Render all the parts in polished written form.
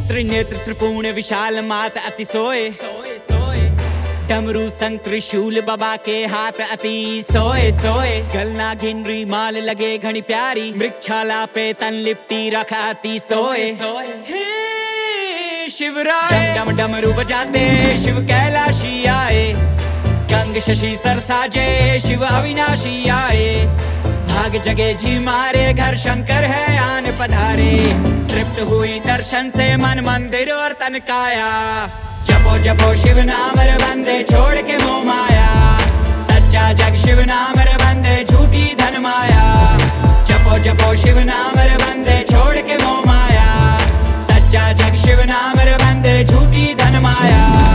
त्रिनेत्र त्रिपूर्ण विशाल मात अति सोए। डमरू संग त्रिशूल बाबा के हाथ अति सोए सोए। गलना घिनरी माल लगे घनी प्यारी, मृगछाला पे तन लिपटी रख अति सोए। शिवराय डम डमरू बजाते शिव कैलाशी आए। गंग शशि सर साजे शिव अविनाशी आए। भाग जगे जी मारे घर शंकर है आन पधारे। तृप्त हुई दर्शन से मन मंदिर और तन काया। जपो जपो शिव नाम रे बंदे छोड़ के मोह माया। सच्चा जग शिव नाम रे बंदे झूठी धन माया। जपो जपो शिव नाम रे बंदे छोड़ के मोह माया। सच्चा जग शिव नाम रे बंदे झूठी धन माया।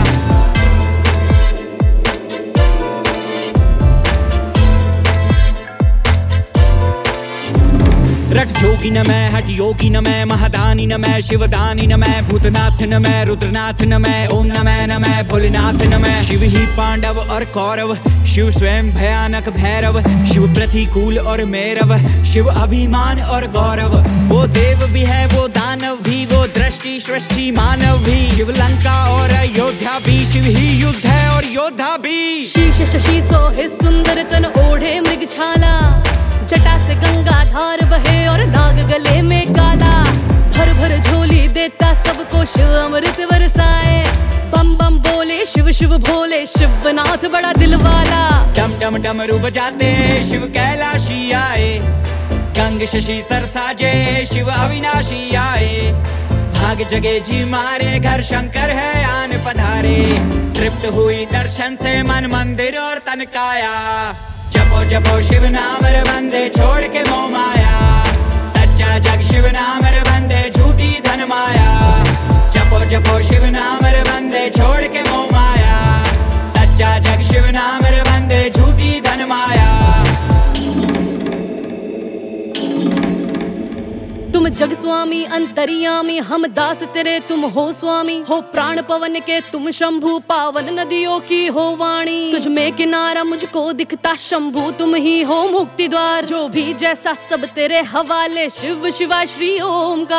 रट जोगी न मैं, हट योगी न मैं, महादानी न मैं, शिवदानी न मैं, भूतनाथ न मैं, रुद्रनाथ न मैं, ओम न मैं, भोलेनाथ न मैं। शिव ही पांडव और कौरव, शिव स्वयं भयानक भैरव, शिव प्रतिकूल और मैरव, शिव अभिमान और गौरव। वो देव भी है वो दानव भी, वो दृष्टि सृष्टि मानव भी। शिव लंका और अयोध्या भी, शिव ही युद्ध है और योद्धा भी। शीश शशि सोहे सुंदर तन ओढ़े मृगछाला। जटा से गंगा धार बहे और नाग गले में काला। भर भर झोली देता सबको शिव अमृत बरसाए। बम बम बोले शिव शिव भोले, शिवनाथ बड़ा दिलवाला। डम डम डमरू बजाते शिव कैलाशी आए। गंग शशि सर साजे शिव अविनाशी आए। भाग जगे जी मारे घर शंकर है आन पधारे। तृप्त हुई दर्शन से मन मंदिर और तन काया। जपो जपो शिव नाम रे बंदे छोड़ के मोह माया। सच्चा जग शिव नाम रे बंदे झूठी धन माया। जपो जपो शिव नाम रे बंदे छोड़ के मोह माया। सच्चा जग शिव नाम रे बंदे झूठी धन माया। तुम जग स्वामी अंतर्यामी, हम दास तेरे तुम हो स्वामी। हो प्राण पवन के तुम शंभु, पावन नदियों की हो वाणी। तुझ में किनारा मुझको दिखता शंभु, तुम ही हो मुक्ति द्वार। जो भी जैसा सब तेरे हवाले, शिव शिवा श्री ओमकार।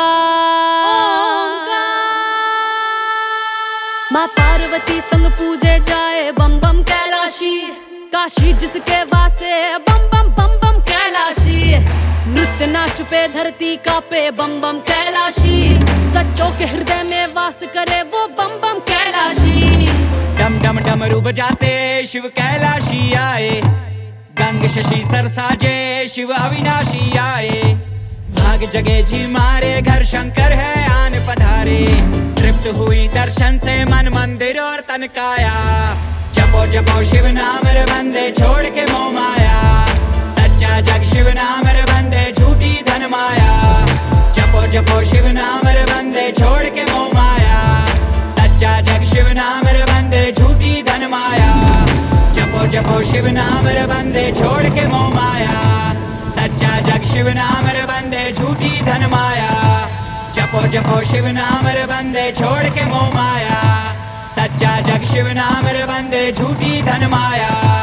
माँ पार्वती संग पूजे जाए बम बम कैलाशी। काशी जिसके वासे बम बम बम बम कैलाशी। नृत्य नाच पे धरती का पे बम बम कैलाशी। सच्चों के हृदय में वास करे वो बम बम कैलाशी। डम डम डमरू बजाते शिव कैलाशी आए। गंग शशि सर साजे शिव अविनाशी आए। भाग जगे जी मारे घर शंकर है आन पधारे। तृप्त हुई दर्शन से मन मंदिर और तन काया। जपो जपो शिव नाम रे बंदे छोड़ के मोह माया। सच्चा जग शिव नाम रे बंदे झूठी धन माया। जपो जपो शिव नाम रे बंदे छोड़ के मोह माया। सच्चा जग शिव नाम रे बंदे झूठी धन माया। जपो जपो शिव नाम रे बंदे छोड़ के मोह माया। सच्चा जग शिव नाम रे बंदे झूठी धन माया। जपो जपो शिव नाम रे बंदे छोड़ के मोह माया। सच्चा जग शिव नाम रे बंदे झूठी धन माया।